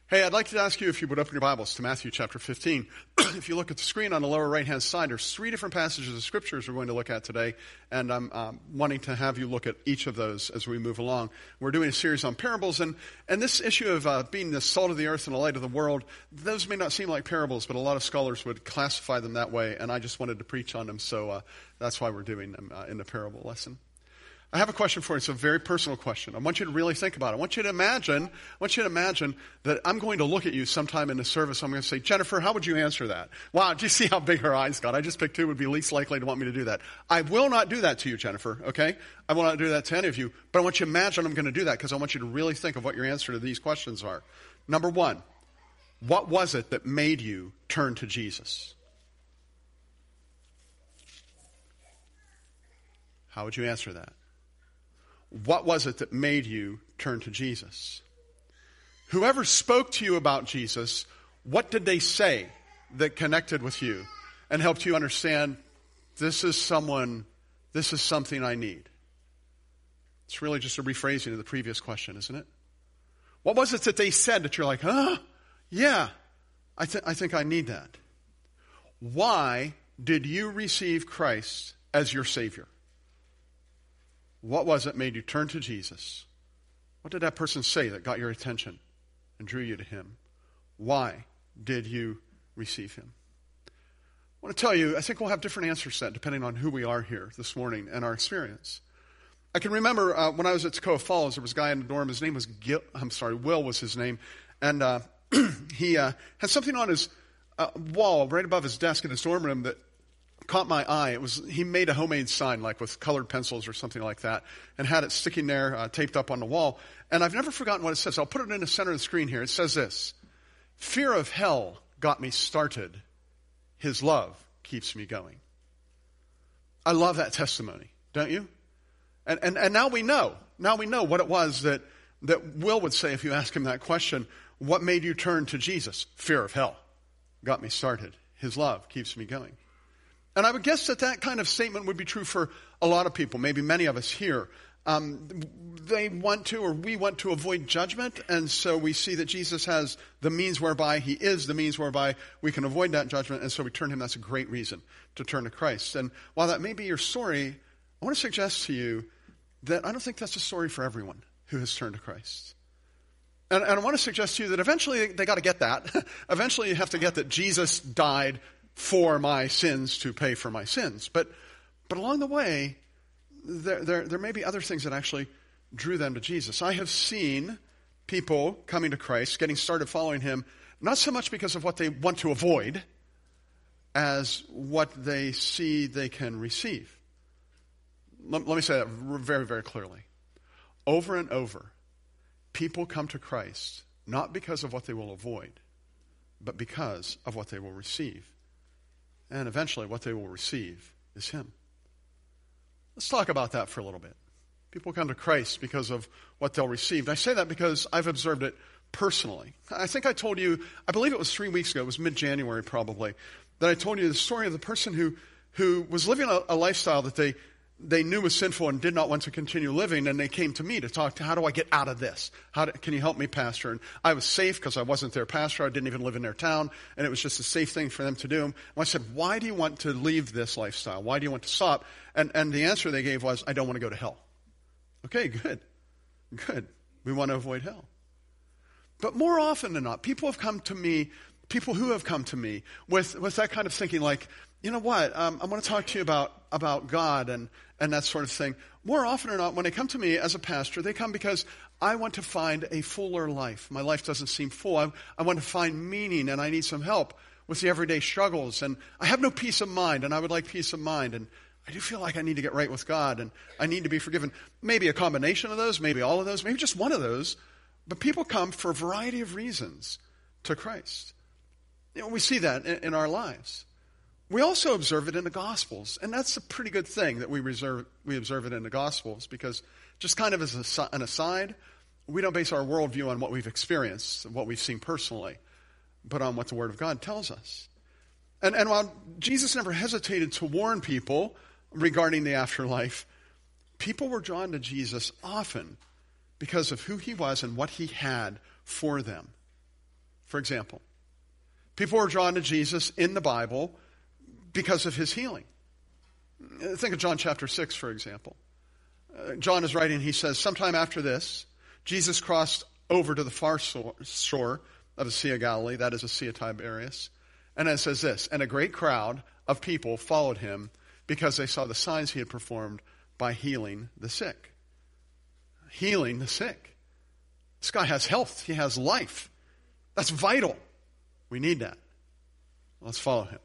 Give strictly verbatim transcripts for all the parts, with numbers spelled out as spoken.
Hey, I'd like to ask you if you would open your Bibles to Matthew chapter fifteen. If you look at the screen on the lower right-hand side, there's three different passages of scriptures we're going to look at today, and I'm um, wanting to have you look at each of those as we move along. We're doing a series on parables, and, and this issue of uh, being the salt of the earth and the light of the world, those may not seem like parables, but a lot of scholars would classify them that way, and I just wanted to preach on them, so uh, that's why we're doing them uh, in the parable lesson. I have a question for you. It's a very personal question. I want you to really think about it. I want you to imagine, I want you to imagine that I'm going to look at you sometime in the service. I'm going to say, Jennifer, how would you answer that? Wow, do you see how big her eyes got? I just picked who would be least likely to want me to do that. I will not do that to you, Jennifer, okay? I will not do that to any of you. But I want you to imagine I'm going to do that because I want you to really think of what your answer to these questions are. Number one, what was it that made you turn to Jesus? How would you answer that? What was it that made you turn to Jesus? Whoever spoke to you about Jesus, what did they say that connected with you and helped you understand this is someone, this is something I need? It's really just a rephrasing of the previous question, isn't it? What was it that they said that you're like, huh? Yeah, I, th- I think I need that. Why did you receive Christ as your Savior? What was it made you turn to Jesus? What did that person say that got your attention and drew you to him? Why did you receive him? I want to tell you, I think we'll have different answers set depending on who we are here this morning and our experience. I can remember uh, when I was at Toccoa Falls, there was a guy in the dorm. His name was Gil, I'm sorry, Will was his name. And uh, he uh, had something on his uh, wall right above his desk in his dorm room that caught my eye. It was he made a homemade sign, like with colored pencils or something like that, and had it sticking there, uh, taped up on the wall. And I've never forgotten what it says. I'll put it in the center of the screen here. It says this: "Fear of hell got me started. His love keeps me going." I love that testimony, don't you? And and and now we know. Now we know what it was that that Will would say if you ask him that question. What made you turn to Jesus? Fear of hell got me started. His love keeps me going. And I would guess that that kind of statement would be true for a lot of people, maybe many of us here. Um, they want to, or we want to avoid judgment, and so we see that Jesus has the means whereby he is the means whereby we can avoid that judgment, and so we turn to him. That's a great reason to turn to Christ. And while that may be your story, I want to suggest to you that I don't think that's a story for everyone who has turned to Christ. And, and I want to suggest to you that eventually they got to get that. Eventually you have to get that Jesus died for my sins to pay for my sins. But but along the way, there, there, there may be other things that actually drew them to Jesus. I have seen people coming to Christ, getting started following him, not so much because of what they want to avoid, as what they see they can receive. Let, let me say that very, very clearly. Over and over, people come to Christ not because of what they will avoid, but because of what they will receive. And eventually what they will receive is him. Let's talk about that for a little bit. People come to Christ because of what they'll receive. And I say that because I've observed it personally. I think I told you, I believe it was three weeks ago, it was mid-January probably, that I told you the story of the person who, who was living a, a lifestyle that they they knew was sinful and did not want to continue living, and they came to me to talk to, how do I get out of this? How do, can you help me, Pastor? And I was safe because I wasn't their pastor. I didn't even live in their town, and it was just a safe thing for them to do. And I said, why do you want to leave this lifestyle? Why do you want to stop? And, and the answer they gave was, I don't want to go to hell. Okay, good. Good. We want to avoid hell. But more often than not, people have come to me, people who have come to me with, with that kind of thinking like, you know what, um, I want to talk to you about, about God and, and that sort of thing. More often than not, when they come to me as a pastor, they come because I want to find a fuller life. My life doesn't seem full. I, I want to find meaning, and I need some help with the everyday struggles. And I have no peace of mind, and I would like peace of mind. And I do feel like I need to get right with God, and I need to be forgiven. Maybe a combination of those, maybe all of those, maybe just one of those. But people come for a variety of reasons to Christ. You know, we see that in, in our lives. We also observe it in the Gospels, and that's a pretty good thing that we reserve, we observe it in the Gospels, because just kind of as a, an aside, we don't base our worldview on what we've experienced, what we've seen personally, but on what the Word of God tells us. And, and while Jesus never hesitated to warn people regarding the afterlife, people were drawn to Jesus often because of who he was and what he had for them. for example. People were drawn to Jesus in the Bible because of his healing. Think of John chapter six, for example. Uh, John is writing, he says, sometime after this, Jesus crossed over to the far shore of the Sea of Galilee, that is the Sea of Tiberias. And it says this, and a great crowd of people followed him because they saw the signs he had performed by healing the sick. Healing the sick. This guy has health. He has life. That's vital. We need that. Let's follow him.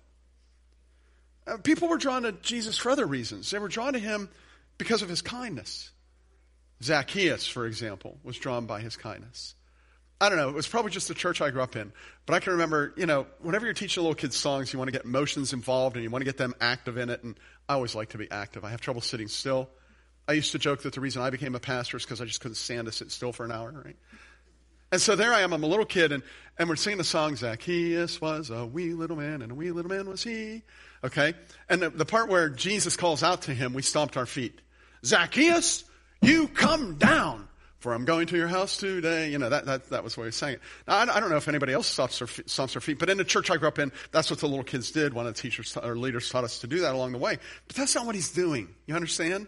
Uh, people were drawn to Jesus for other reasons. They were drawn to him because of his kindness. Zacchaeus, for example, was drawn by his kindness. I don't know, it was probably just the church I grew up in, but I can remember, you know, whenever you're teaching little kids songs, you want to get emotions involved and you want to get them active in it, and I always like to be active. I have trouble sitting still. I used to joke that the reason I became a pastor is because I just couldn't stand to sit still for an hour, right? And so there I am, I'm a little kid, and, and we're singing the song, Zacchaeus was a wee little man, and a wee little man was he. Okay? And the, the part where Jesus calls out to him, we stomped our feet. Zacchaeus, you come down, for I'm going to your house today. You know, that that, that was where he sang it. Now, I, I don't know if anybody else stomps their, stomps their feet, but in the church I grew up in, that's what the little kids did. One of the teachers or leaders taught us to do that along the way. But that's not what he's doing. You understand?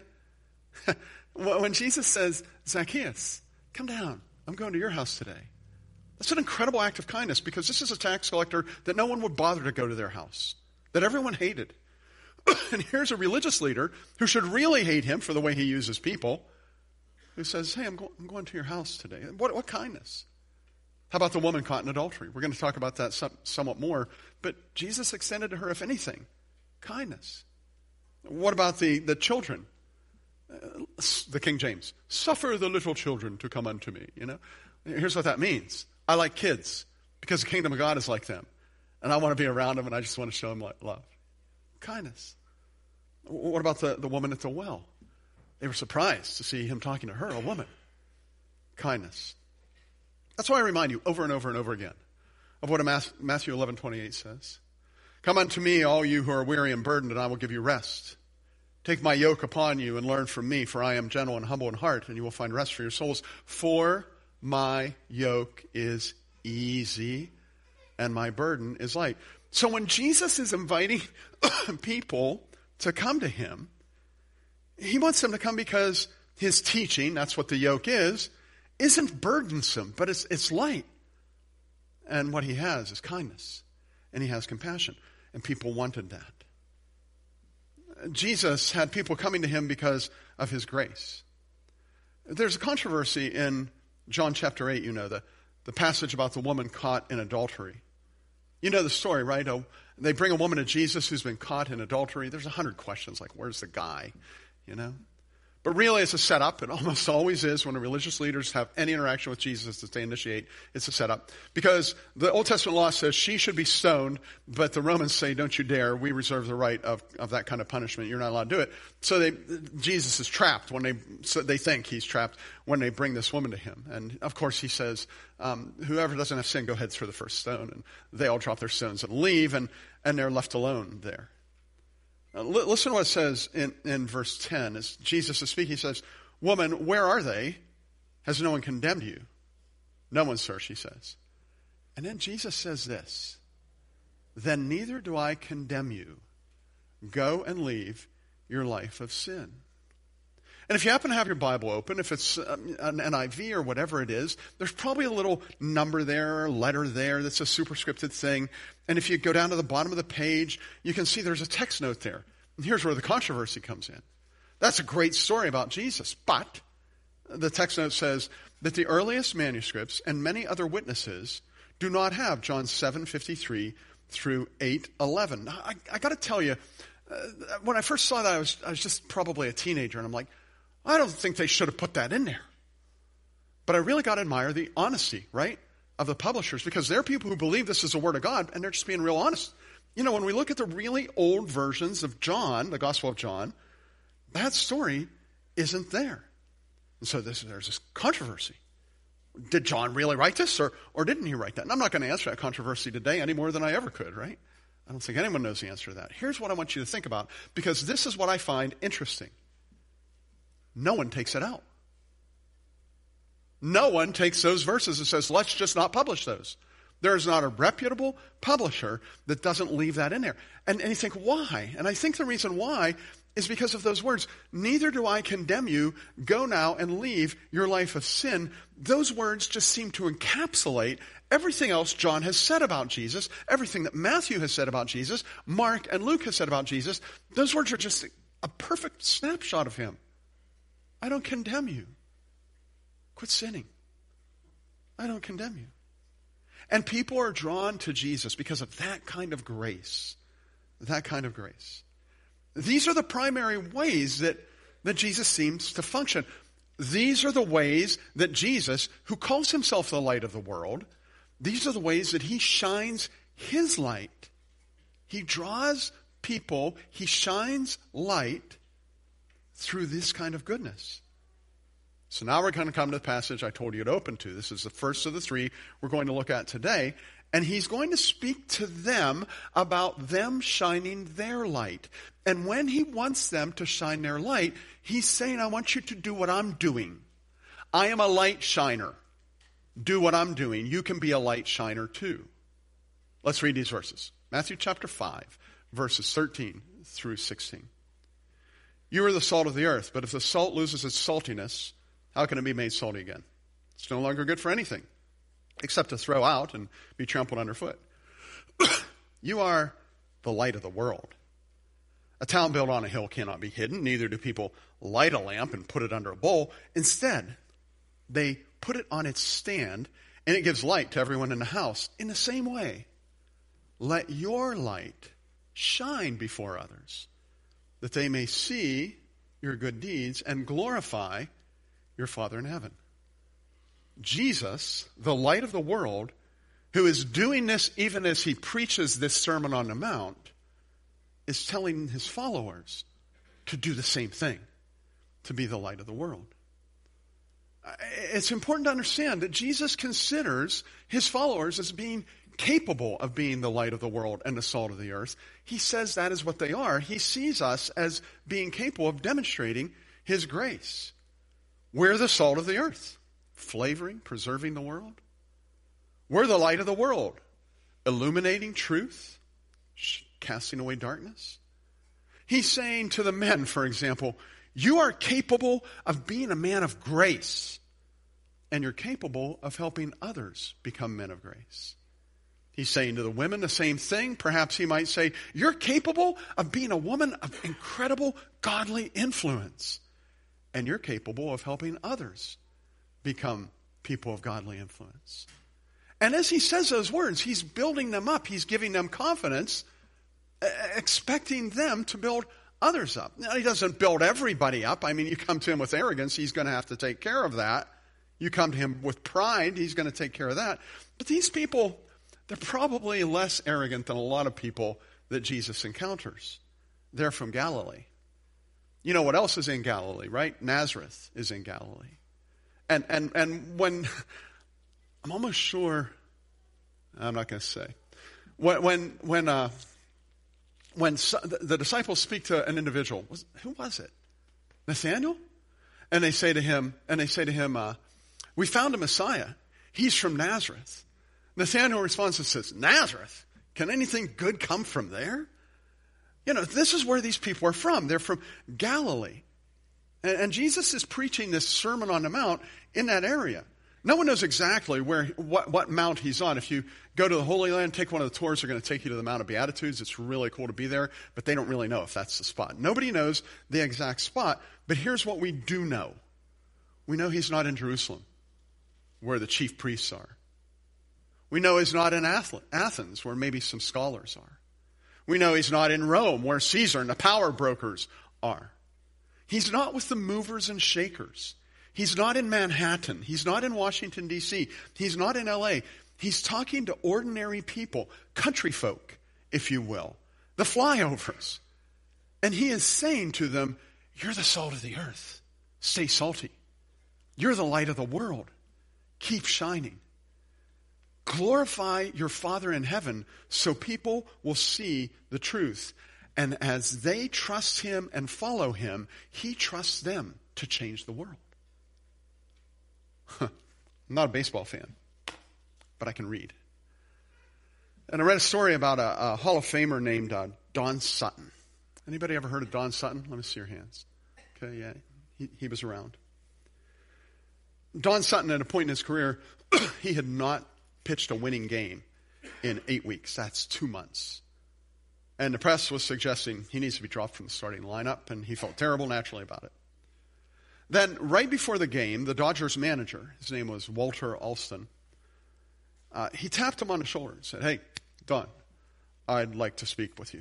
When Jesus says, Zacchaeus, come down. I'm going to your house today. That's an incredible act of kindness, because this is a tax collector that no one would bother to go to their house, that everyone hated. And here's a religious leader who should really hate him for the way he uses people, who says, hey, I'm, go- I'm going to your house today. What, what kindness? How about the woman caught in adultery? We're going to talk about that some, somewhat more, but Jesus extended to her, if anything, kindness. What about the, the children? Uh, the King James, suffer the little children to come unto me. You know, here's what that means. I like kids because the kingdom of God is like them, and I want to be around them, and I just want to show them love. Kindness. What about the, the woman at the well? They were surprised to see him talking to her, a woman. Kindness. That's why I remind you over and over and over again of what Matthew eleven twenty-eight says. Come unto me, all you who are weary and burdened, and I will give you rest. Take my yoke upon you and learn from me, for I am gentle and humble in heart, and you will find rest for your souls. For my yoke is easy and my burden is light. So when Jesus is inviting people to come to him, he wants them to come because his teaching, that's what the yoke is, isn't burdensome, but it's, it's light. And what he has is kindness, and he has compassion, and people wanted that. Jesus had people coming to him because of his grace. There's a controversy in John chapter eight, you know, the, the passage about the woman caught in adultery. You know the story, right? Oh, they bring a woman to Jesus who's been caught in adultery. There's a hundred questions, like, where's the guy? You know? But really, it's a setup. It almost always is when the religious leaders have any interaction with Jesus that they initiate. It's a setup. Because the Old Testament law says she should be stoned, but the Romans say, don't you dare. We reserve the right of, of that kind of punishment. You're not allowed to do it. So they, Jesus is trapped when they, so they think he's trapped when they bring this woman to him. And of course he says, um, whoever doesn't have sin, go ahead throw the first stone. And they all drop their stones and leave, and, and they're left alone there. Now, listen to what it says in, in verse ten. As Jesus is speaking, he says, woman, where are they? Has no one condemned you? No one, sir, she says. And then Jesus says this, then neither do I condemn you. Go and leave your life of sin. And if you happen to have your Bible open, if it's an N I V or whatever it is, there's probably a little number there or letter there that's a superscripted thing. And if you go down to the bottom of the page, you can see there's a text note there. And here's where the controversy comes in. That's a great story about Jesus. But the text note says that the earliest manuscripts and many other witnesses do not have John seven fifty-three through eight eleven. Now, I, I got to tell you, uh, when I first saw that, I was, I was just probably a teenager, and I'm like, I don't think they should have put that in there. But I really got to admire the honesty, right, of the publishers, because there are people who believe this is the Word of God, and they're just being real honest. You know, when we look at the really old versions of John, the Gospel of John, that story isn't there. And so this, there's this controversy. Did John really write this, or, or didn't he write that? And I'm not going to answer that controversy today any more than I ever could, right? I don't think anyone knows the answer to that. Here's what I want you to think about, because this is what I find interesting. No one takes it out. No one takes those verses and says, let's just not publish those. There's not a reputable publisher that doesn't leave that in there. And, and you think, why? And I think the reason why is because of those words. Neither do I condemn you. Go now and leave your life of sin. Those words just seem to encapsulate everything else John has said about Jesus, everything that Matthew has said about Jesus, Mark and Luke has said about Jesus. Those words are just a perfect snapshot of him. I don't condemn you. Quit sinning. I don't condemn you. And people are drawn to Jesus because of that kind of grace. That kind of grace. These are the primary ways that, that Jesus seems to function. These are the ways that Jesus, who calls himself the light of the world, these are the ways that he shines his light. He draws people, he shines light through this kind of goodness. So now we're going to come to the passage I told you to open to. This is the first of the three we're going to look at today. And he's going to speak to them about them shining their light. And when he wants them to shine their light, he's saying, I want you to do what I'm doing. I am a light shiner. Do what I'm doing. You can be a light shiner too. Let's read these verses. Matthew chapter five, verses thirteen through sixteen. You are the salt of the earth, but if the salt loses its saltiness, how can it be made salty again? It's no longer good for anything, except to throw out and be trampled underfoot. You are the light of the world. A town built on a hill cannot be hidden, neither do people light a lamp and put it under a bowl. Instead, they put it on its stand, and it gives light to everyone in the house. In the same way, let your light shine before others, that they may see your good deeds and glorify your Father in heaven. Jesus, the light of the world, who is doing this even as he preaches this Sermon on the Mount, is telling his followers to do the same thing, to be the light of the world. It's important to understand that Jesus considers his followers as being capable of being the light of the world and the salt of the earth. He says that is what they are. He sees us as being capable of demonstrating his grace. We're the salt of the earth, flavoring, preserving the world. We're the light of the world, illuminating truth, casting away darkness. He's saying to the men, for example, you are capable of being a man of grace, and you're capable of helping others become men of grace. He's saying to the women the same thing. Perhaps he might say, you're capable of being a woman of incredible godly influence, and you're capable of helping others become people of godly influence. And as he says those words, he's building them up. He's giving them confidence, expecting them to build others up. Now, he doesn't build everybody up. I mean, you come to him with arrogance, he's going to have to take care of that. You come to him with pride, he's going to take care of that. But these people, they're probably less arrogant than a lot of people that Jesus encounters. They're from Galilee. You know what else is in Galilee, right? Nazareth is in Galilee. And and and when, I'm almost sure, I'm not going to say, when when when uh, when so, the, the disciples speak to an individual, was, who was it? Nathanael? And they say to him, and they say to him, uh, we found a Messiah. He's from Nazareth. Nathanael responds and says, Nazareth? Can anything good come from there? You know, this is where these people are from. They're from Galilee. And, and Jesus is preaching this Sermon on the Mount in that area. No one knows exactly where what, what mount he's on. If you go to the Holy Land, take one of the tours, they're going to take you to the Mount of Beatitudes. It's really cool to be there, but they don't really know if that's the spot. Nobody knows the exact spot, but here's what we do know. We know he's not in Jerusalem, where the chief priests are. We know he's not in Athens, where maybe some scholars are. We know he's not in Rome, where Caesar and the power brokers are. He's not with the movers and shakers. He's not in Manhattan. He's not in Washington, D C He's not in L A He's talking to ordinary people, country folk, if you will, the flyovers. And he is saying to them, you're the salt of the earth. Stay salty. You're the light of the world. Keep shining. Glorify your Father in heaven so people will see the truth. And as they trust him and follow him, he trusts them to change the world. Huh. I'm not a baseball fan, but I can read. And I read a story about a, a Hall of Famer named uh, Don Sutton. Anybody ever heard of Don Sutton? Let me see your hands. Okay, yeah, he, he was around. Don Sutton, at a point in his career, he had not pitched a winning game in eight weeks. That's two months. And the press was suggesting he needs to be dropped from the starting lineup, and he felt terrible naturally about it. Then, right before the game, the Dodgers manager, his name was Walter Alston, uh, he tapped him on the shoulder and said, "Hey, Don, I'd like to speak with you."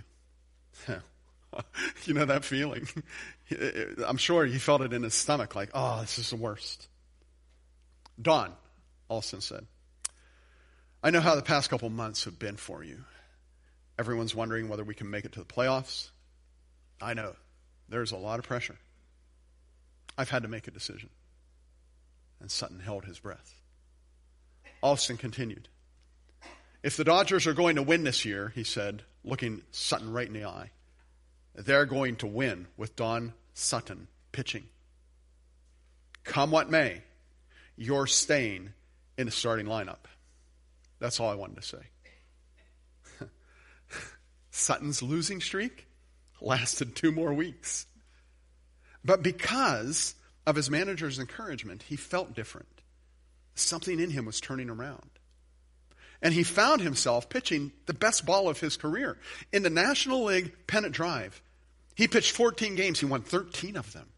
You know that feeling? I'm sure he felt it in his stomach, like, oh, this is the worst. "Don," Alston said, "I know how the past couple months have been for you. Everyone's wondering whether we can make it to the playoffs. I know. There's a lot of pressure. I've had to make a decision." And Sutton held his breath. Alston continued, "If the Dodgers are going to win this year," he said, looking Sutton right in the eye, "they're going to win with Don Sutton pitching. Come what may, you're staying in the starting lineup." That's all I wanted to say. Sutton's losing streak lasted two more weeks. But because of his manager's encouragement, he felt different. Something in him was turning around. And he found himself pitching the best ball of his career. In the National League pennant drive, he pitched fourteen games. He won thirteen of them.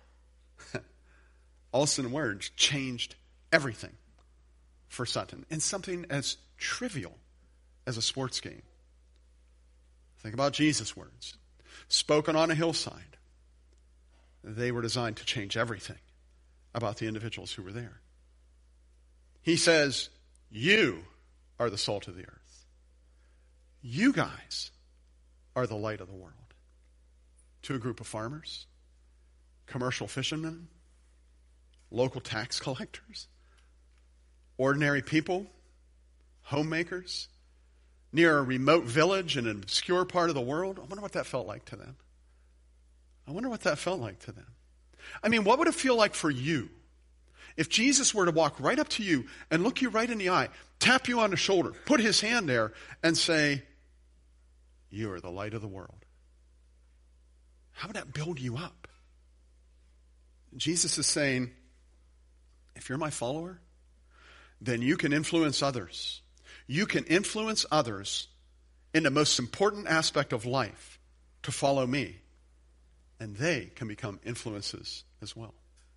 Alston's words changed everything for Sutton in something as trivial as a sports game. Think about Jesus' words, spoken on a hillside. They were designed to change everything about the individuals who were there. He says, "You are the salt of the earth. You guys are the light of the world." To a group of farmers, commercial fishermen, local tax collectors, ordinary people, homemakers, near a remote village in an obscure part of the world. I wonder what that felt like to them. I wonder what that felt like to them. I mean, what would it feel like for you if Jesus were to walk right up to you and look you right in the eye, tap you on the shoulder, put his hand there, and say, "You are the light of the world"? How would that build you up? Jesus is saying, if you're my follower, then you can influence others. You can influence others in the most important aspect of life to follow me. And they can become influences as well.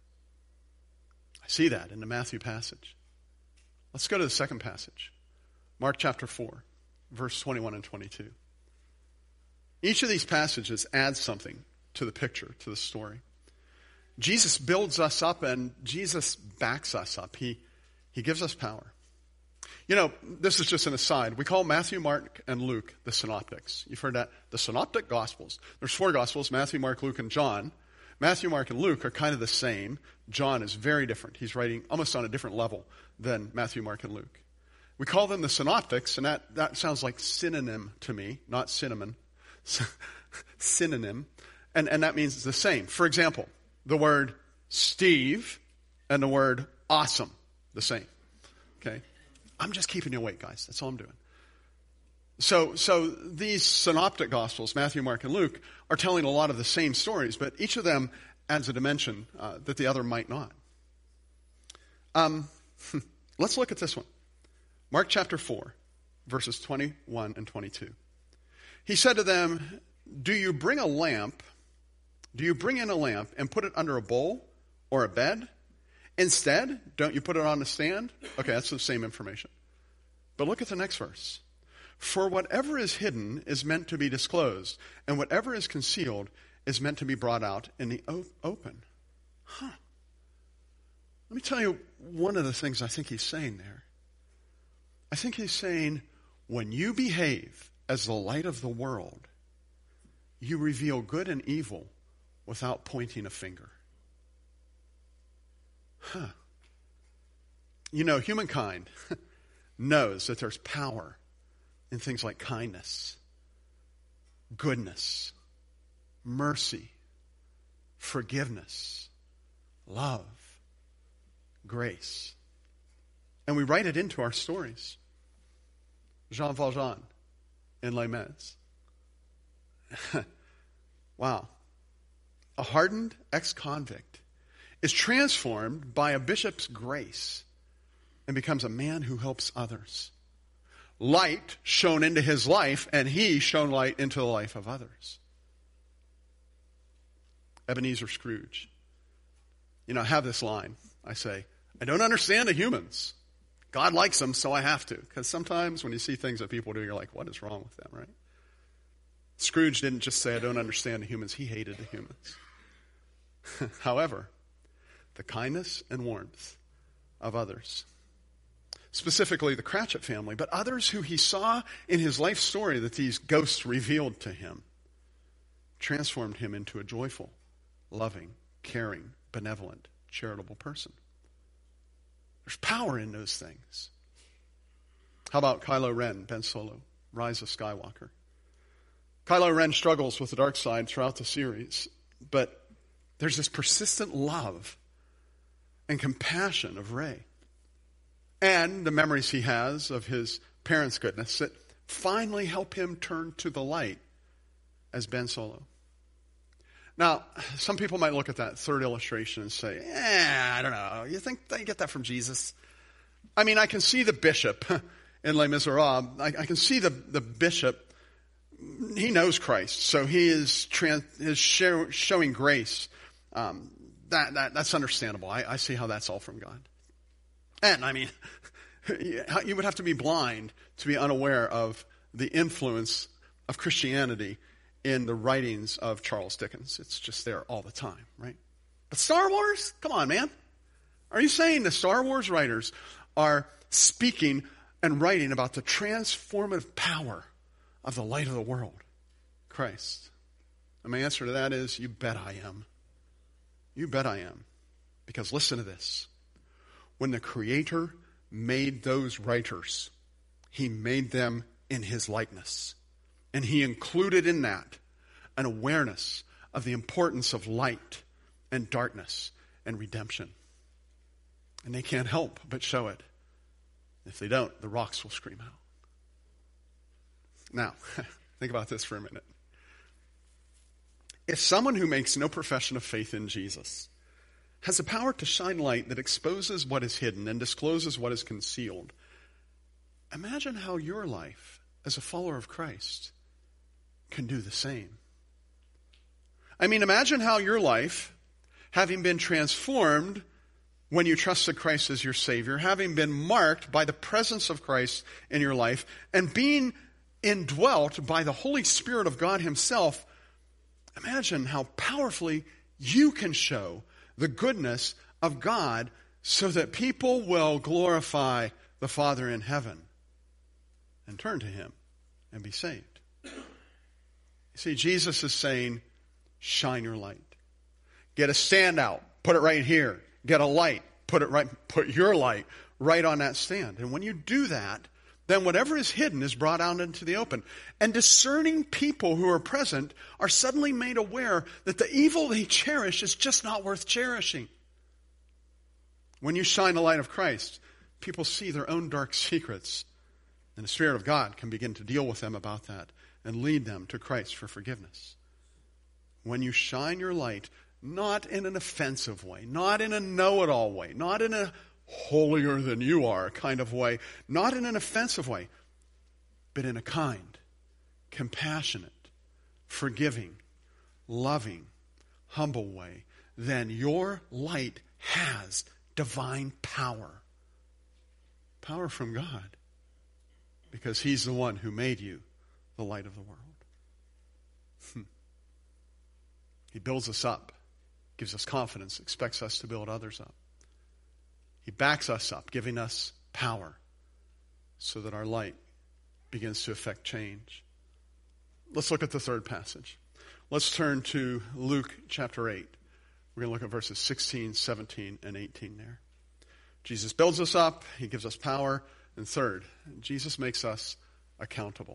I see that in the Matthew passage. Let's go to the second passage. Mark chapter four, verse twenty-one and twenty-two. Each of these passages adds something to the picture, to the story. Jesus builds us up and Jesus backs us up. He, he gives us power. You know, this is just an aside. We call Matthew, Mark, and Luke the synoptics. You've heard that? The synoptic gospels. There's four gospels, Matthew, Mark, Luke, and John. Matthew, Mark, and Luke are kind of the same. John is very different. He's writing almost on a different level than Matthew, Mark, and Luke. We call them the synoptics, and that, that sounds like synonym to me, not cinnamon. Synonym. And, and that means the same. For example, the word Steve and the word awesome, the same. Okay? I'm just keeping you awake, guys. That's all I'm doing. So, so these synoptic gospels, Matthew, Mark, and Luke, are telling a lot of the same stories, but each of them adds a dimension uh, that the other might not. Um, let's look at this one. Mark chapter four, verses twenty-one and twenty-two. He said to them, "Do you bring a lamp, do you bring in a lamp and put it under a bowl or a bed? Instead, don't you put it on a stand?" Okay, that's the same information. But look at the next verse. "For whatever is hidden is meant to be disclosed, and whatever is concealed is meant to be brought out in the open." Huh. Let me tell you one of the things I think he's saying there. I think he's saying, when you behave as the light of the world, you reveal good and evil without pointing a finger. Huh. You know, humankind knows that there's power in things like kindness, goodness, mercy, forgiveness, love, grace. And we write it into our stories. Jean Valjean in Les Mis. Wow. A hardened ex-convict is transformed by a bishop's grace and becomes a man who helps others. Light shone into his life, and he shone light into the life of others. Ebenezer Scrooge. You know, I have this line. I say, I don't understand the humans. God likes them, so I have to. Because sometimes when you see things that people do, you're like, what is wrong with them, right? Scrooge didn't just say, I don't understand the humans. He hated the humans. However, the kindness and warmth of others, specifically the Cratchit family, but others who he saw in his life story that these ghosts revealed to him, transformed him into a joyful, loving, caring, benevolent, charitable person. There's power in those things. How about Kylo Ren, Ben Solo, Rise of Skywalker? Kylo Ren struggles with the dark side throughout the series, but there's this persistent love and compassion of Rey, and the memories he has of his parents' goodness that finally help him turn to the light as Ben Solo. Now, some people might look at that third illustration and say, eh, I don't know. You think they get that from Jesus? I mean, I can see the bishop in Les Miserables. I, I can see the, the bishop. He knows Christ, so he is, trans, is show, showing grace. Um, that, that That's understandable. I, I see how that's all from God. And, I mean, you would have to be blind to be unaware of the influence of Christianity in the writings of Charles Dickens. It's just there all the time, right? But Star Wars? Come on, man. Are you saying the Star Wars writers are speaking and writing about the transformative power of the light of the world, Christ? And my answer to that is, you bet I am. You bet I am. Because listen to this. When the Creator made those writers, he made them in his likeness. And he included in that an awareness of the importance of light and darkness and redemption. And they can't help but show it. If they don't, the rocks will scream out. Now, think about this for a minute. If someone who makes no profession of faith in Jesus has the power to shine light that exposes what is hidden and discloses what is concealed, imagine how your life as a follower of Christ can do the same. I mean, imagine how your life, having been transformed when you trusted Christ as your Savior, having been marked by the presence of Christ in your life, and being indwelt by the Holy Spirit of God himself, imagine how powerfully you can show the goodness of God so that people will glorify the Father in heaven and turn to him and be saved. You see, Jesus is saying, shine your light. Get a standout, put it right here. Get a light, put it right, put your light right on that stand. And when you do that, then whatever is hidden is brought out into the open. And discerning people who are present are suddenly made aware that the evil they cherish is just not worth cherishing. When you shine the light of Christ, people see their own dark secrets, and the Spirit of God can begin to deal with them about that and lead them to Christ for forgiveness. When you shine your light, not in an offensive way, not in a know-it-all way, not in a holier than you are kind of way, not in an offensive way, but in a kind, compassionate, forgiving, loving, humble way, then your light has divine power. Power from God. Because he's the one who made you the light of the world. Hmm. He builds us up, gives us confidence, expects us to build others up. He backs us up, giving us power so that our light begins to affect change. Let's look at the third passage. Let's turn to Luke chapter eight. We're going to look at verses sixteen, seventeen, and eighteen there. Jesus builds us up. He gives us power. And third, Jesus makes us accountable.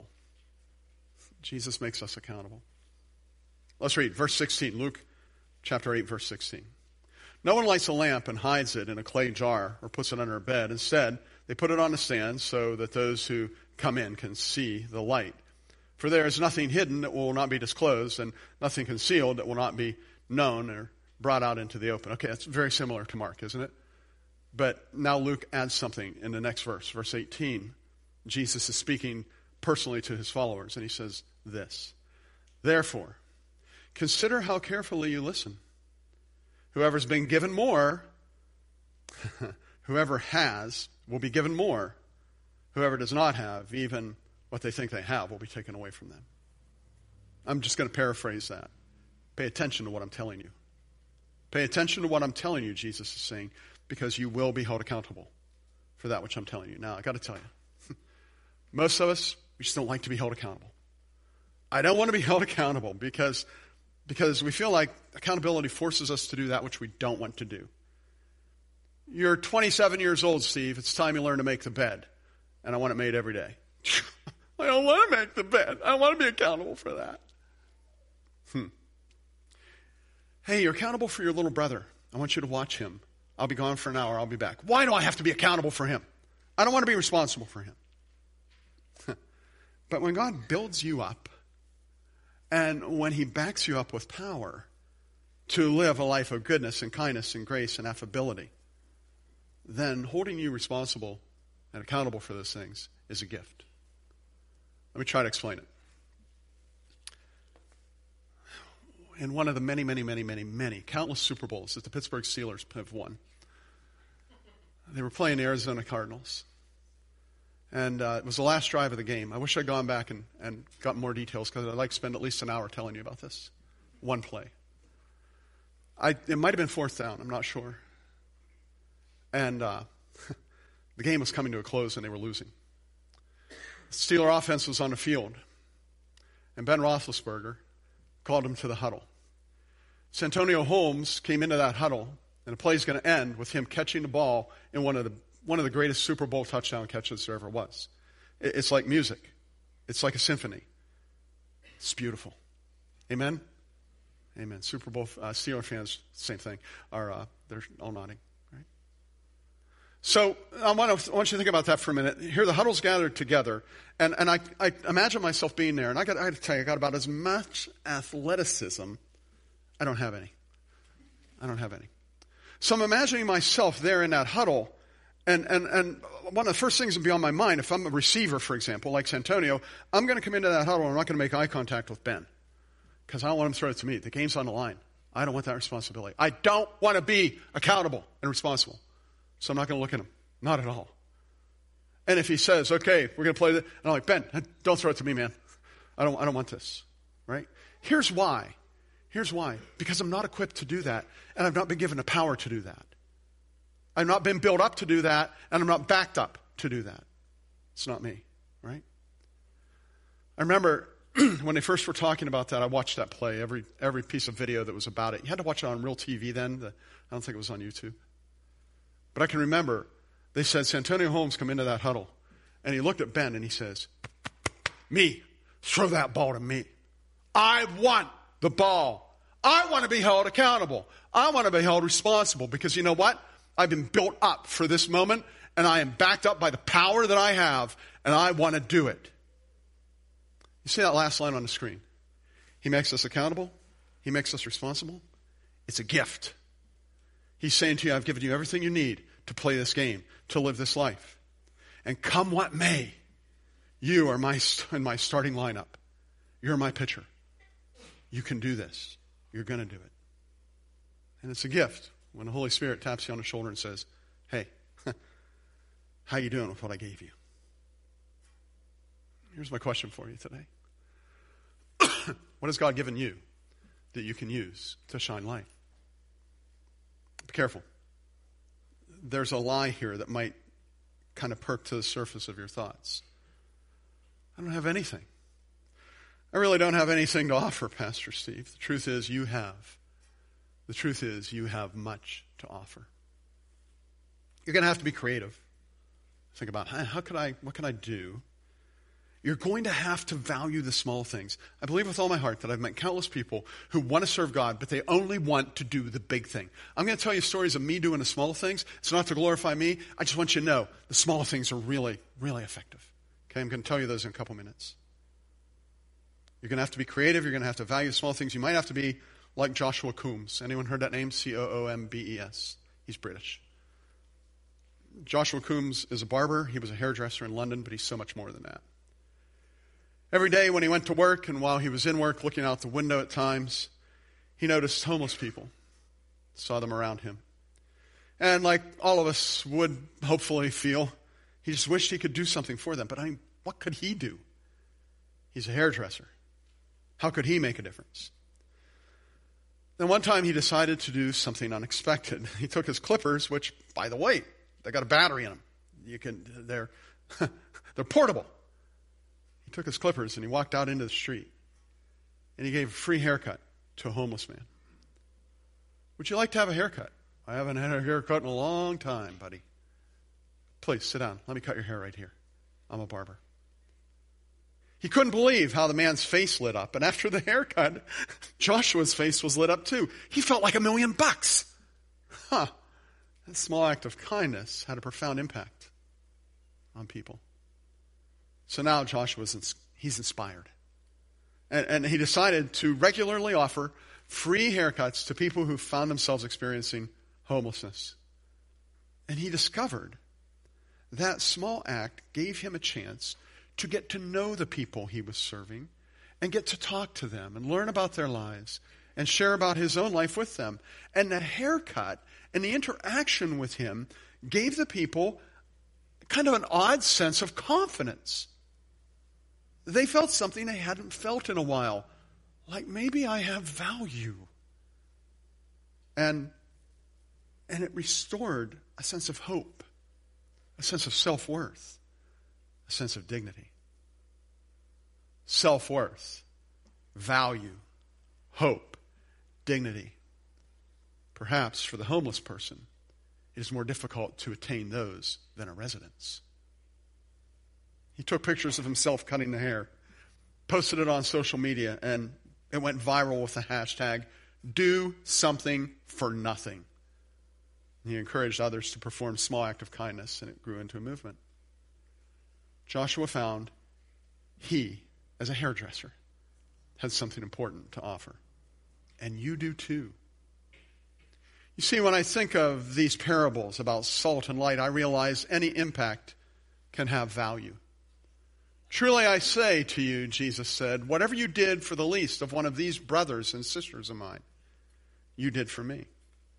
Jesus makes us accountable. Let's read verse sixteen, Luke chapter eight, verse sixteen. No one lights a lamp and hides it in a clay jar or puts it under a bed. Instead, they put it on a stand so that those who come in can see the light. For there is nothing hidden that will not be disclosed, and nothing concealed that will not be known or brought out into the open. Okay, that's very similar to Mark, isn't it? But now Luke adds something in the next verse, verse eighteen. Jesus is speaking personally to his followers, and he says this: therefore, consider how carefully you listen. Whoever's been given more, whoever has will be given more. Whoever does not have, even what they think they have, will be taken away from them. I'm just going to paraphrase that. Pay attention to what I'm telling you. Pay attention to what I'm telling you, Jesus is saying, because you will be held accountable for that which I'm telling you. Now, I got to tell you, most of us, we just don't like to be held accountable. I don't want to be held accountable because, because we feel like accountability forces us to do that which we don't want to do. You're twenty-seven years old, Steve. It's time you learn to make the bed. And I want it made every day. I don't want to make the bed. I want to be accountable for that. Hmm. Hey, you're accountable for your little brother. I want you to watch him. I'll be gone for an hour. I'll be back. Why do I have to be accountable for him? I don't want to be responsible for him. But when God builds you up, and when he backs you up with power to live a life of goodness and kindness and grace and affability, then holding you responsible and accountable for those things is a gift. Let me try to explain it. In one of the many, many, many, many, many, countless Super Bowls that the Pittsburgh Steelers have won, they were playing the Arizona Cardinals. And uh, it was the last drive of the game. I wish I'd gone back and, and gotten more details, because I'd like to spend at least an hour telling you about this. One play. I, it might have been fourth down. I'm not sure. And uh, the game was coming to a close, and they were losing. The Steeler offense was on the field. And Ben Roethlisberger called him to the huddle. Santonio Holmes came into that huddle, and the play's going to end with him catching the ball in one of the one of the greatest Super Bowl touchdown catches there ever was. It's like music. It's like a symphony. It's beautiful. Amen? Amen. Super Bowl uh, Steeler fans, same thing. Are uh, they're all nodding, right? So I want, to, I want you to think about that for a minute. Here the huddle's gathered together, and, and I, I imagine myself being there, and I got, I got to tell you, I got about as much athleticism. I don't have any. I don't have any. So I'm imagining myself there in that huddle, and, and, and one of the first things that would be on my mind, if I'm a receiver, for example, like Santonio, I'm going to come into that huddle, and I'm not going to make eye contact with Ben, because I don't want him to throw it to me. The game's on the line. I don't want that responsibility. I don't want to be accountable and responsible. So I'm not going to look at him. Not at all. And if he says, okay, we're going to play this, and I'm like, Ben, don't throw it to me, man. I don't, I don't want this, right? Here's why. Here's why. Because I'm not equipped to do that, and I've not been given the power to do that. I've not been built up to do that, and I'm not backed up to do that. It's not me, right? I remember when they first were talking about that, I watched that play, every every piece of video that was about it. You had to watch it on real T V then. The, I don't think it was on YouTube. But I can remember they said, Santonio Holmes come into that huddle, and he looked at Ben, and he says, me, throw that ball to me. I want the ball. I want to be held accountable. I want to be held responsible, because you know what? I've been built up for this moment, and I am backed up by the power that I have, and I want to do it. You see that last line on the screen? He makes us accountable. He makes us responsible. It's a gift. He's saying to you, I've given you everything you need to play this game, to live this life. And come what may, you are my in my starting lineup. You're my pitcher. You can do this. You're going to do it. And it's a gift when the Holy Spirit taps you on the shoulder and says, hey, how you doing with what I gave you? Here's my question for you today. What has God given you that you can use to shine light? Be careful. There's a lie here that might kind of perk to the surface of your thoughts. I don't have anything. I really don't have anything to offer, Pastor Steve. The truth is you have. The truth is you have much to offer. You're going to have to be creative. Think about, how could I, what can I do? You're going to have to value the small things. I believe with all my heart that I've met countless people who want to serve God, but they only want to do the big thing. I'm going to tell you stories of me doing the small things. It's not to glorify me. I just want you to know the small things are really, really effective. Okay, I'm going to tell you those in a couple minutes. You're going to have to be creative. You're going to have to value small things. You might have to be like Joshua Coombs. Anyone heard that name? C O O M B E S. He's British. Joshua Coombs is a barber. He was a hairdresser in London, but he's so much more than that. Every day when he went to work, and while he was in work, looking out the window at times, he noticed homeless people, saw them around him. And like all of us would hopefully feel, he just wished he could do something for them. But I mean, what could he do? He's a hairdresser. How could he make a difference? Then one time he decided to do something unexpected. He took his clippers, which, by the way, they got a battery in them. You can, they're, they're portable. He took his clippers and he walked out into the street. And he gave a free haircut to a homeless man. Would you like to have a haircut? I haven't had a haircut in a long time, buddy. Please, sit down. Let me cut your hair right here. I'm a barber. He couldn't believe how the man's face lit up. And after the haircut, Joshua's face was lit up too. He felt like a million bucks. Huh. That small act of kindness had a profound impact on people. So now Joshua's he's inspired. And, and he decided to regularly offer free haircuts to people who found themselves experiencing homelessness. And he discovered that small act gave him a chance to get to know the people he was serving and get to talk to them and learn about their lives and share about his own life with them. And the haircut and the interaction with him gave the people kind of an odd sense of confidence. They felt something they hadn't felt in a while, like maybe I have value. And, and it restored a sense of hope, a sense of self-worth, a sense of dignity. Self-worth, value, hope, dignity. Perhaps for the homeless person, it is more difficult to attain those than a residence. He took pictures of himself cutting the hair, posted it on social media, and it went viral with the hashtag, do something for nothing. He encouraged others to perform a small act of kindness, and it grew into a movement. Joshua found he, as a hairdresser, had something important to offer. And you do too. You see, when I think of these parables about salt and light, I realize any impact can have value. Truly I say to you, Jesus said, whatever you did for the least of one of these brothers and sisters of mine, you did for me.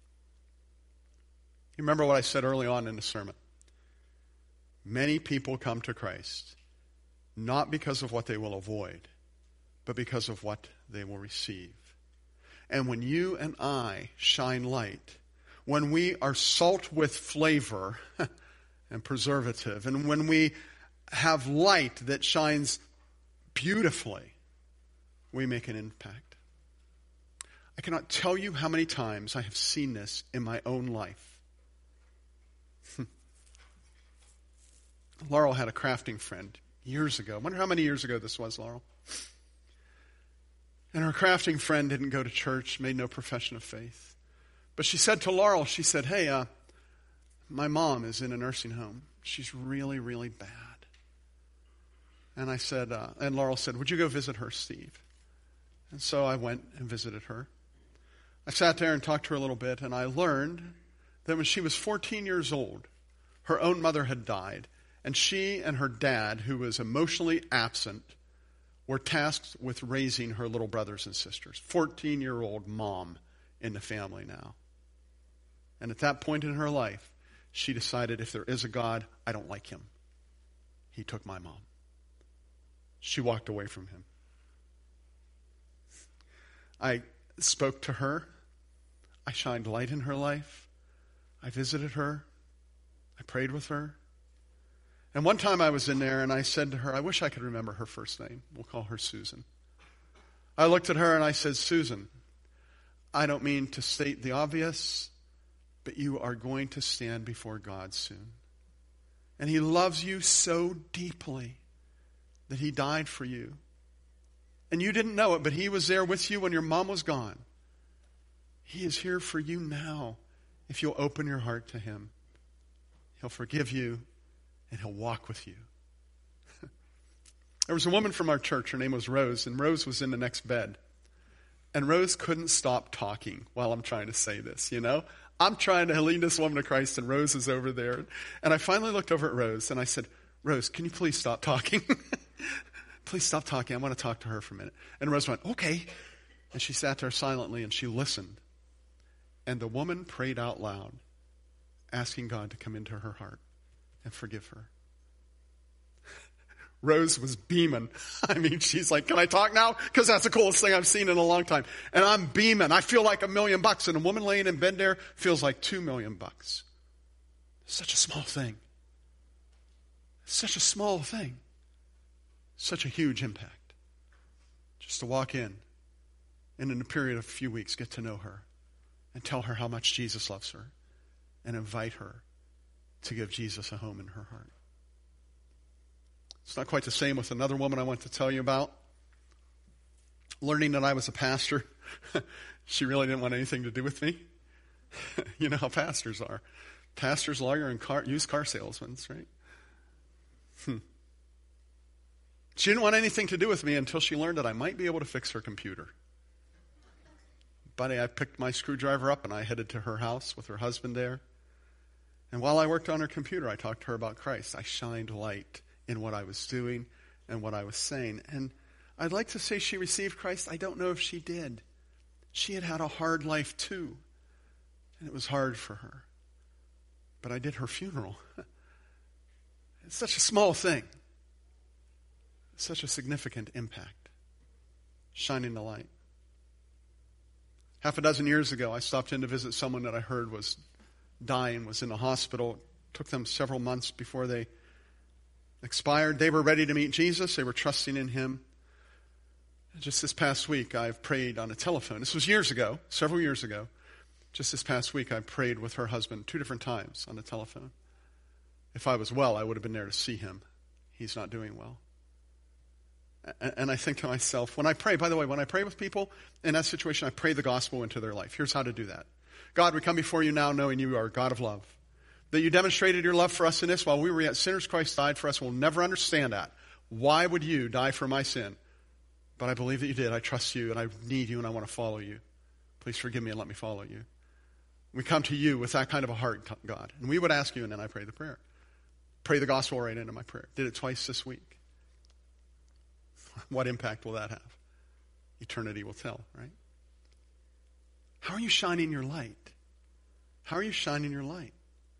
You remember what I said early on in the sermon? Many people come to Christ not because of what they will avoid, but because of what they will receive. And when you and I shine light, when we are salt with flavor and preservative, and when we have light that shines beautifully, we make an impact. I cannot tell you how many times I have seen this in my own life. Laurel had a crafting friend years ago. I wonder how many years ago this was, Laurel. And her crafting friend didn't go to church, made no profession of faith. But she said to Laurel, she said, hey, uh, my mom is in a nursing home. She's really, really bad. And I said, uh, and Laurel said, would you go visit her, Steve? And so I went and visited her. I sat there and talked to her a little bit, and I learned that when she was fourteen years old, her own mother had died, and she and her dad, who was emotionally absent, were tasked with raising her little brothers and sisters. fourteen-year-old mom in the family now. And at that point in her life, she decided, if there is a God, I don't like him. He took my mom. She walked away from him. I spoke to her. I shined light in her life. I visited her. I prayed with her. And one time I was in there and I said to her, I wish I could remember her first name. We'll call her Susan. I looked at her and I said, Susan, I don't mean to state the obvious, but you are going to stand before God soon. And he loves you so deeply that he died for you. And you didn't know it, but he was there with you when your mom was gone. He is here for you now if you'll open your heart to him. He'll forgive you and he'll walk with you. There was a woman from our church. Her name was Rose, and Rose was in the next bed. And Rose couldn't stop talking while I'm trying to say this, you know? I'm trying to lead this woman to Christ, and Rose is over there. And I finally looked over at Rose, and I said, Rose, can you please stop talking? Please stop talking. I want to talk to her for a minute. And Rose went, okay. And she sat there silently, and she listened. And the woman prayed out loud, asking God to come into her heart and forgive her. Rose was beaming. I mean, she's like, can I talk now? Because that's the coolest thing I've seen in a long time. And I'm beaming. I feel like a million bucks. And a woman laying in bed there feels like two million bucks. Such a small thing. Such a small thing. Such a huge impact. Just to walk in and in a period of a few weeks get to know her and tell her how much Jesus loves her and invite her to give Jesus a home in her heart. It's not quite the same with another woman I want to tell you about. Learning that I was a pastor, she really didn't want anything to do with me. You know how pastors are. Pastors, lawyer, and car, used car salesmen, right? Hmm. She didn't want anything to do with me until she learned that I might be able to fix her computer. Buddy, I picked my screwdriver up and I headed to her house with her husband there. And while I worked on her computer, I talked to her about Christ. I shined light in what I was doing and what I was saying. And I'd like to say she received Christ. I don't know if she did. She had had a hard life too. And it was hard for her. But I did her funeral. It's such a small thing. Such a significant impact. Shining the light. Half a dozen years ago, I stopped in to visit someone that I heard was dying, was in the hospital. It took them several months before they expired. They were ready to meet Jesus. They were trusting in him. Just this past week, I've prayed on a telephone. This was years ago, several years ago. Just this past week, I prayed with her husband two different times on the telephone. If I was well, I would have been there to see him. He's not doing well. And I think to myself, when I pray, by the way, when I pray with people in that situation, I pray the gospel into their life. Here's how to do that. God, we come before you now knowing you are a God of love. That you demonstrated your love for us in this while we were yet sinners, Christ died for us. We'll never understand that. Why would you die for my sin? But I believe that you did. I trust you and I need you and I want to follow you. Please forgive me and let me follow you. We come to you with that kind of a heart, God. And we would ask you, and then I pray the prayer. Pray the gospel right into my prayer. Did it twice this week. What impact will that have? Eternity will tell, right? How are you shining your light? How are you shining your light?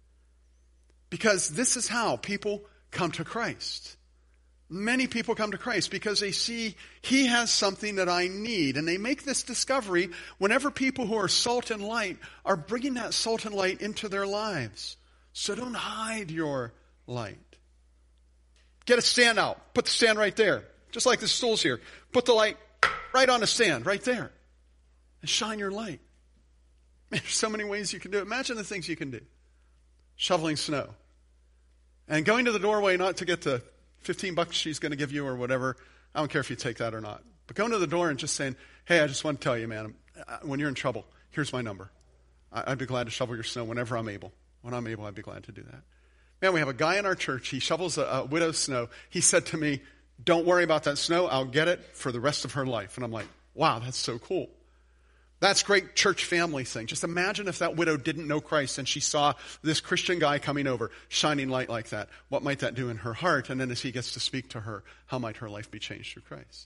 Because this is how people come to Christ. Many people come to Christ because they see he has something that I need. And they make this discovery whenever people who are salt and light are bringing that salt and light into their lives. So don't hide your light. Get a stand out. Put the stand right there. Just like the stools here. Put the light right on the stand, right there. And shine your light. Man, there's so many ways you can do it. Imagine the things you can do. Shoveling snow. And going to the doorway not to get the fifteen bucks she's going to give you or whatever. I don't care if you take that or not. But going to the door and just saying, hey, I just want to tell you, man, when you're in trouble, here's my number. I'd be glad to shovel your snow whenever I'm able. When I'm able, I'd be glad to do that. Man, we have a guy in our church. He shovels a, a widow's snow. He said to me, don't worry about that snow. I'll get it for the rest of her life. And I'm like, wow, that's so cool. That's great church family thing. Just imagine if that widow didn't know Christ and she saw this Christian guy coming over, shining light like that. What might that do in her heart? And then as he gets to speak to her, how might her life be changed through Christ?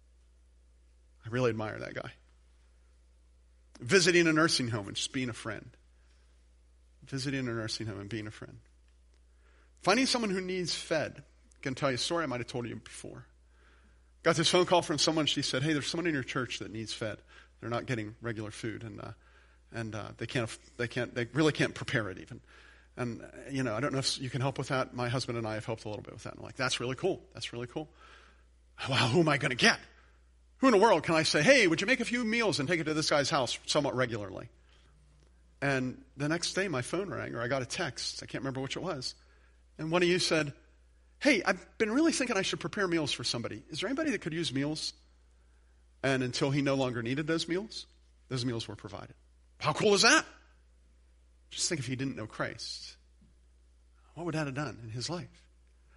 I really admire that guy. Visiting a nursing home and just being a friend. Visiting a nursing home and being a friend. Finding someone who needs fed. I can tell you a story I might have told you before. Got this phone call from someone. She said, hey, there's someone in your church that needs fed. They're not getting regular food, and uh, and uh, they can't they can't they really can't prepare it even. And uh, you know, I don't know if you can help with that. My husband and I have helped a little bit with that. And I'm like, that's really cool. That's really cool. Wow, who am I going to get? Who in the world can I say, hey, would you make a few meals and take it to this guy's house somewhat regularly? And the next day, my phone rang, or I got a text. I can't remember which it was. And one of you said, hey, I've been really thinking I should prepare meals for somebody. Is there anybody that could use meals? And until he no longer needed those meals, those meals were provided. How cool is that? Just think if he didn't know Christ. What would that have done in his life?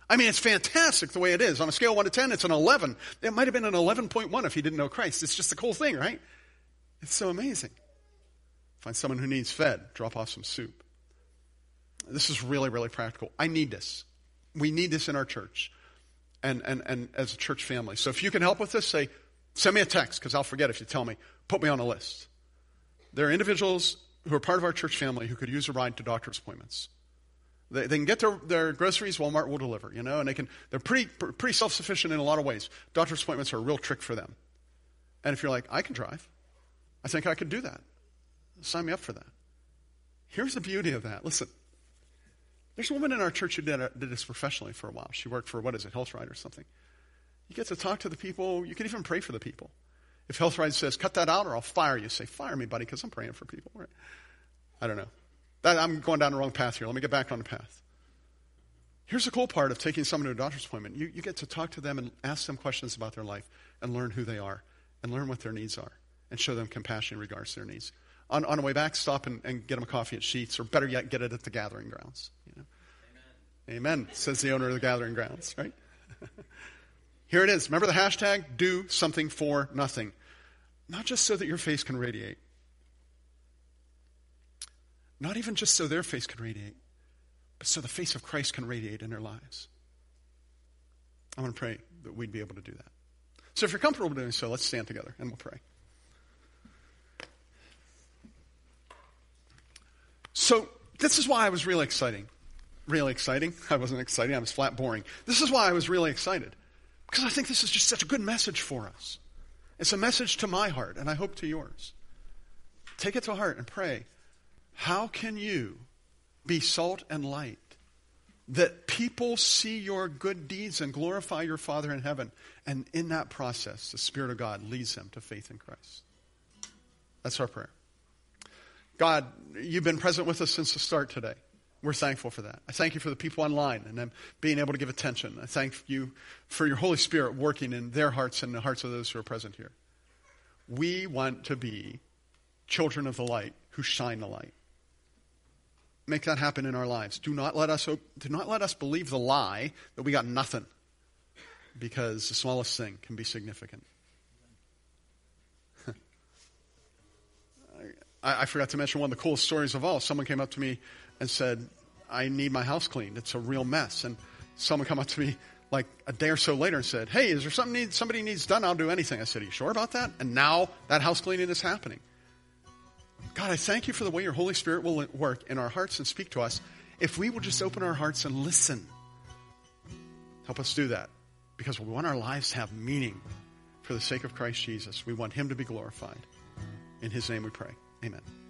I mean, it's fantastic the way it is. On a scale of one to ten, it's an eleven. It might have been an eleven point one if he didn't know Christ. It's just a cool thing, right? It's so amazing. Find someone who needs fed, drop off some soup. This is really, really practical. I need this. We need this in our church and, and, and as a church family. So if you can help with this, say, send me a text, because I'll forget if you tell me. Put me on a list. There are individuals who are part of our church family who could use a ride to doctor's appointments. They, they can get their, their groceries, Walmart will deliver, you know, and they can, they're pretty, pretty self-sufficient in a lot of ways. Doctor's appointments are a real trick for them. And if you're like, I can drive, I think I could do that. Sign me up for that. Here's the beauty of that. Listen, there's a woman in our church who did, did this professionally for a while. She worked for, what is it, HealthRide or something. You get to talk to the people. You can even pray for the people. If HealthRide says, cut that out or I'll fire you, say, fire me, buddy, because I'm praying for people. Right? I don't know. That, I'm going down the wrong path here. Let me get back on the path. Here's the cool part of taking someone to a doctor's appointment. You, you get to talk to them and ask them questions about their life and learn who they are and learn what their needs are and show them compassion in regards to their needs. On, on the way back, stop and, and get them a coffee at Sheetz, or better yet, get it at the Gathering Grounds. You know? Amen. Amen, says the owner of the Gathering Grounds, right? Here it is. Remember the hashtag, do something for nothing. Not just so that your face can radiate. Not even just so their face can radiate, but so the face of Christ can radiate in their lives. I'm going to pray that we'd be able to do that. So if you're comfortable doing so, let's stand together and we'll pray. So this is why I was really exciting. Really exciting. I wasn't exciting. I was flat boring. This is why I was really excited. Because I think this is just such a good message for us. It's a message to my heart, and I hope to yours. Take it to heart and pray. How can you be salt and light that people see your good deeds and glorify your Father in heaven? And in that process, the Spirit of God leads them to faith in Christ. That's our prayer. God, you've been present with us since the start today. We're thankful for that. I thank you for the people online and them being able to give attention. I thank you for your Holy Spirit working in their hearts and the hearts of those who are present here. We want to be children of the light who shine the light. Make that happen in our lives. Do not let us, do not let us believe the lie that we got nothing, because the smallest thing can be significant. I, I forgot to mention one of the coolest stories of all. Someone came up to me and said, I need my house cleaned. It's a real mess. And someone come up to me like a day or so later and said, hey, is there something need, somebody needs done? I'll do anything. I said, are you sure about that? And now that house cleaning is happening. God, I thank you for the way your Holy Spirit will work in our hearts and speak to us if we will just open our hearts and listen. Help us do that, because we want our lives to have meaning for the sake of Christ Jesus. We want him to be glorified. In his name we pray. Amen.